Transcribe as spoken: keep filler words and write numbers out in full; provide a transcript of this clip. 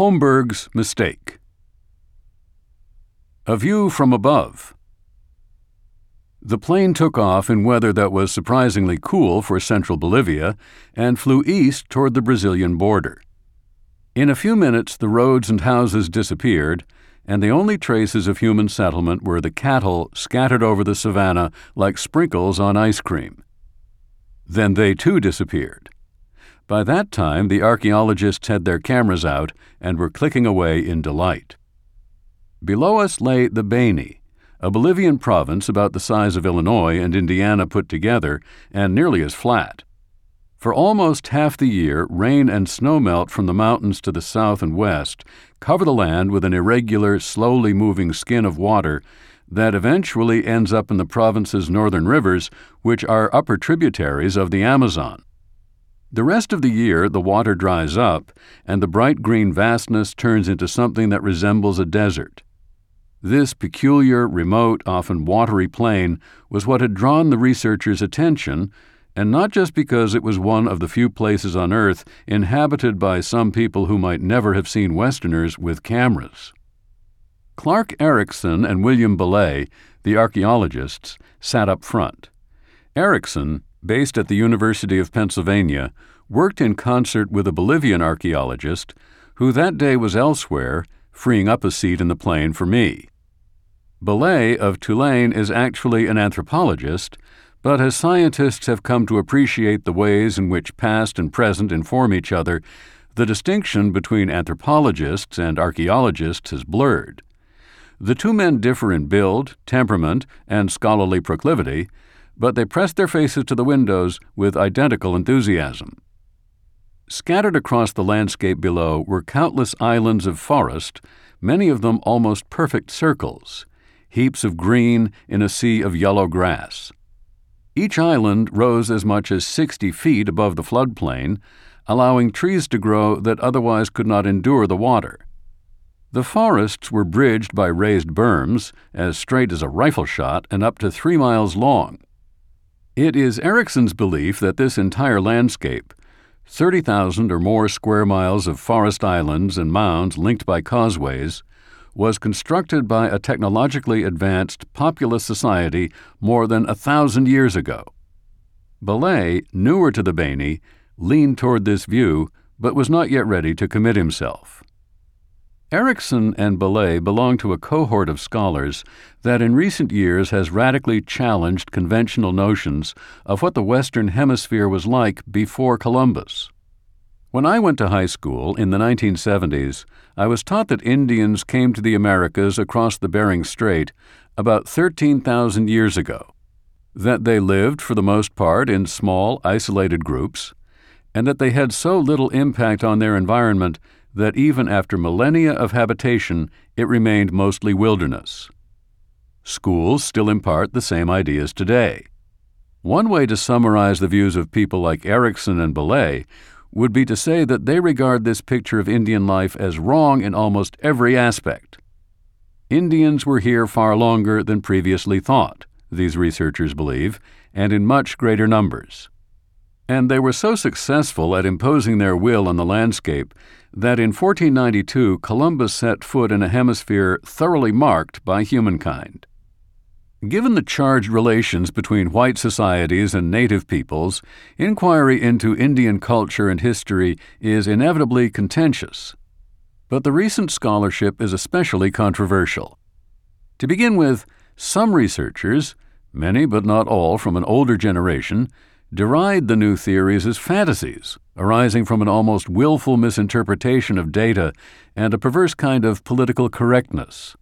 Holmberg's Mistake. A view from above. The plane took off in weather that was surprisingly cool for central Bolivia and flew east toward the Brazilian border. In a few minutes, the roads and houses disappeared, and the only traces of human settlement were the cattle scattered over the savanna like sprinkles on ice cream. Then they too disappeared. By that time, the archaeologists had their cameras out and were clicking away in delight. Below us lay the Beni, a Bolivian province about the size of Illinois and Indiana put together and nearly as flat. For almost half the year, rain and snowmelt from the mountains to the south and west cover the land with an irregular, slowly moving skin of water that eventually ends up in the province's northern rivers, which are upper tributaries of the Amazon. The rest of the year, the water dries up, and the bright green vastness turns into something that resembles a desert. This peculiar, remote, often watery plain was what had drawn the researchers' attention, and not just because it was one of the few places on Earth inhabited by some people who might never have seen Westerners with cameras. Clark Erickson and William Belay, the archaeologists, sat up front. Erickson, based at the University of Pennsylvania, worked in concert with a Bolivian archaeologist who that day was elsewhere, freeing up a seat in the plane for me. Belay of Tulane is actually an anthropologist, but as scientists have come to appreciate the ways in which past and present inform each other, the distinction between anthropologists and archaeologists has blurred. The two men differ in build, temperament, and scholarly proclivity, but they press their faces to the windows with identical enthusiasm. Scattered across the landscape below were countless islands of forest, many of them almost perfect circles, heaps of green in a sea of yellow grass. Each island rose as much as sixty feet above the floodplain, allowing trees to grow that otherwise could not endure the water. The forests were bridged by raised berms, as straight as a rifle shot and up to three miles long. It is Erickson's belief that this entire landscape, thirty thousand or more square miles of forest islands and mounds linked by causeways, was constructed by a technologically advanced populous society more than a thousand years ago. Belay, newer to the Beni, leaned toward this view, but was not yet ready to commit himself. Erickson and Belay belong to a cohort of scholars that in recent years has radically challenged conventional notions of what the Western Hemisphere was like before Columbus. When I went to high school in the nineteen seventies, I was taught that Indians came to the Americas across the Bering Strait about thirteen thousand years ago, that they lived for the most part in small, isolated groups, and that they had so little impact on their environment that even after millennia of habitation, it remained mostly wilderness. Schools still impart the same ideas today. One way to summarize the views of people like Erickson and Belay would be to say that they regard this picture of Indian life as wrong in almost every aspect. Indians were here far longer than previously thought, these researchers believe, and in much greater numbers. And they were so successful at imposing their will on the landscape that in fourteen ninety-two Columbus set foot in a hemisphere thoroughly marked by humankind. Given the charged relations between white societies and native peoples, inquiry into Indian culture and history is inevitably contentious. But the recent scholarship is especially controversial. To begin with, some researchers, many but not all from an older generation, deride the new theories as fantasies, arising from an almost willful misinterpretation of data and a perverse kind of political correctness.